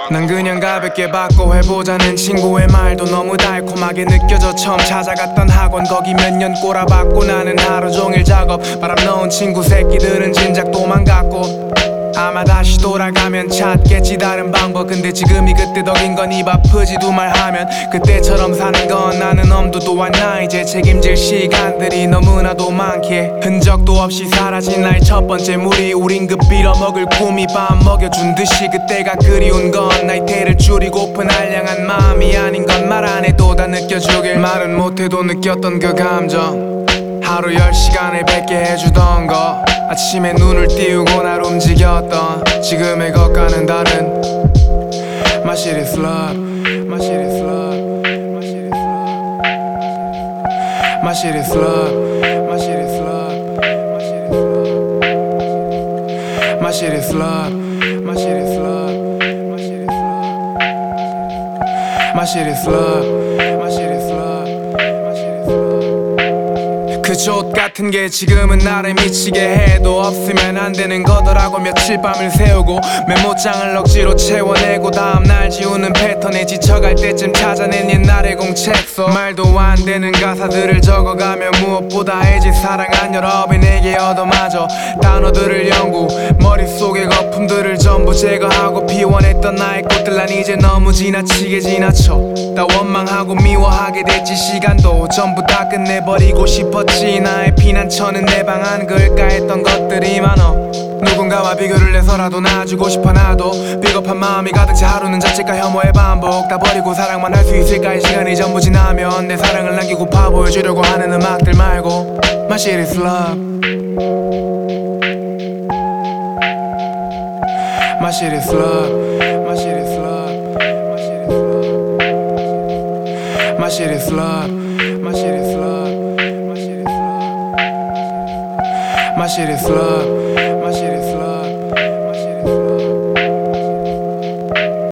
난 그냥 가볍게 받고 해보자는 친구의 말도 너무 달콤하게 느껴져. 처음 찾아갔던 학원 거기 몇 년 꼬라박고 나는 하루 종일 작업. 바람 넣은 친구 새끼들은 진작 도망갔고 아마 다시 돌아가면 찾겠지 다른 방법. 근데 지금이 그때 덕인 건 입 아프지 두 말 하면. 그때처럼 사는 건 나는 엄두도 안 나. 이제 책임질 시간들이 너무나도 많기에 흔적도 없이 사라진 나의 첫 번째 무리. 우린 그 빌어먹을 꿈이 밥 먹여준 듯이 그때가 그리운 건 나의 태를 줄이고픈 알량한 마음이 아닌 건 말 안 해도 다 느껴주길. 말은 못해도 느꼈던 그 감정. 하루 10시간을 뱉게 해주던 거. 아침에 눈을 띄우고 날 움직였던 지금의 것과는 다른. My shit is love. My shit is love. My shit is love. My shit is love. My shit is love. My shit is love. My shit is love. My shit is love. My shit is love. 그 조 같은 게 지금은 나를 미치게 해도 없으면 안 되는 거더라고. 며칠 밤을 새우고 메모장을 억지로 채워내고 다음날 지우는 패턴에 지쳐갈 때쯤 찾아낸 옛날의 공책서. 말도 안 되는 가사들을 적어가며 무엇보다 해질 사랑한 여러분에게 얻어맞아 단어들을 연구. 머릿속의 거품들을 전부 제거하고 피워냈던 나의 꽃들. 난 이제 너무 지나치게 지나쳐. 다 원망하고 미워하게 됐지. 시간도 전부 다 끝내버리고 싶었지. 나의 피난처는 내 방 안 그을까 했던 것들이 많어. 누군가와 비교를 해서라도 나아주고 싶어. 나도 비겁한 마음이 가득 차. 하루는 자책과 혐오의 반복. 다 버리고 사랑만 할 수 있을까. 이 시간이 전부 지나면 내 사랑을 남기고파 보여주려고 하는 음악들 말고. My shit is love. My shit is love. My shit is love. My shit is love. My shit is love. My shit is love. My shit is love.